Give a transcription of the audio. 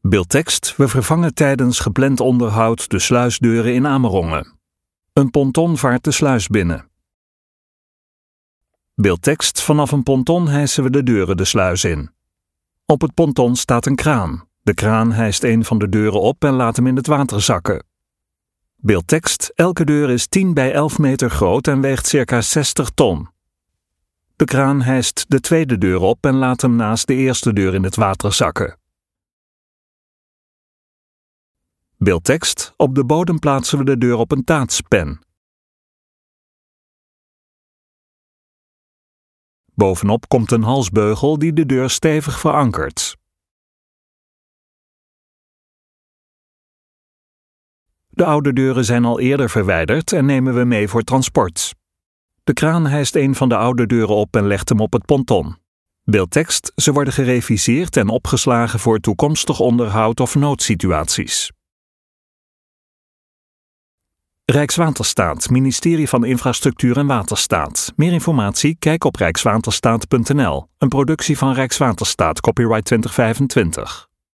Beeldtekst: we vervangen tijdens gepland onderhoud de sluisdeuren in Amerongen. Een ponton vaart de sluis binnen. Beeldtekst: vanaf een ponton hijsen we de deuren de sluis in. Op het ponton staat een kraan. De kraan hijst een van de deuren op en laat hem in het water zakken. Beeldtekst: elke deur is 10 bij 11 meter groot en weegt circa 60 ton. De kraan hijst de tweede deur op en laat hem naast de eerste deur in het water zakken. Beeldtekst: op de bodem plaatsen we de deur op een taatspen. Bovenop komt een halsbeugel die de deur stevig verankert. De oude deuren zijn al eerder verwijderd en nemen we mee voor transport. De kraan hijst een van de oude deuren op en legt hem op het ponton. Beeldtekst: ze worden gereviseerd en opgeslagen voor toekomstig onderhoud of noodsituaties. Rijkswaterstaat, Ministerie van Infrastructuur en Waterstaat. Meer informatie? Kijk op rijkswaterstaat.nl. Een productie van Rijkswaterstaat, copyright 2025.